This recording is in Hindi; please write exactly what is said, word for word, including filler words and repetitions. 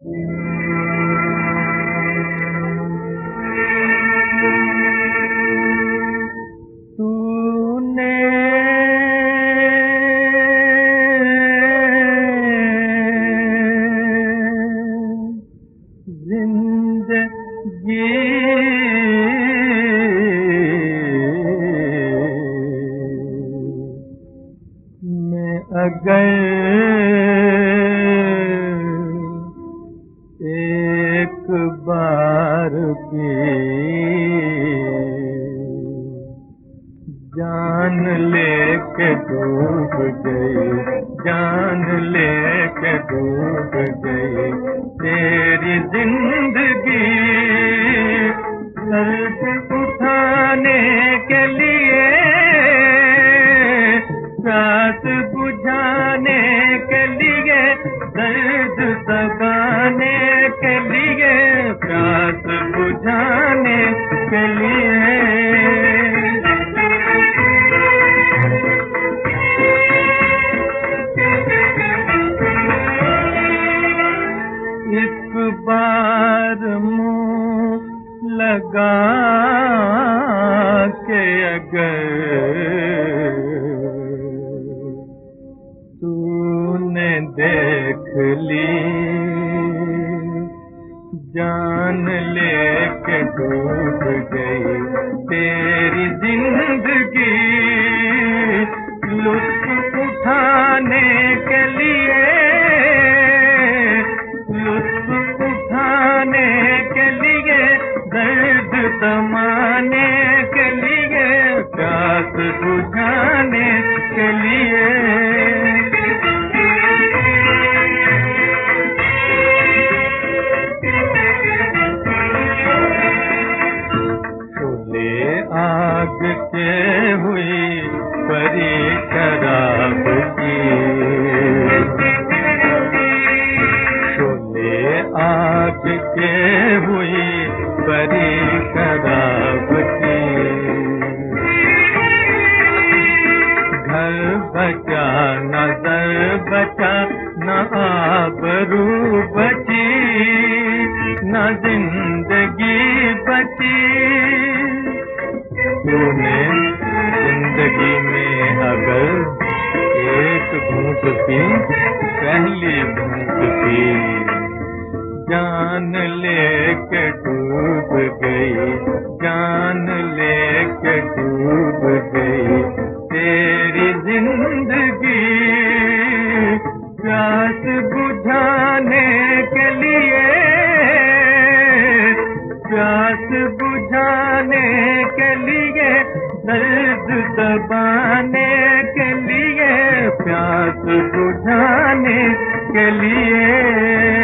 अगर एक बार भी जान लेके डूब गई, जान लेके डूब गई तेरी जिंदगी, दर्द उठाने के लिए, प्यास बुझाने के लिए, दर्द दबाने के लिए, प्यास बुझाने के लिए। एक बार मुंह लगा के अगर तूने देख ली, जान लेके डूब गई तेरी जिंदगी, लुत्फ उठाने के लिए, लुत्फ उठाने के लिए, दर्द दमाने के लिए, प्यास बुझाने के लिए। आग के हुई परी शराब की, शोले आग के हुई परी शराब की, घर बचा नजर बचा न आबरू बची, न जिंदगी बची। तूने जिंदगी में अगर एक घूंट पी, पहली घूंट पी, जान लेके डूब गई, जान लेके डूब गई तेरी जिंदगी, प्यास बुझाने के लिए, प्यास बुझाने के लिए, दर्द दबाने के लिए, प्यास बुझाने के लिए।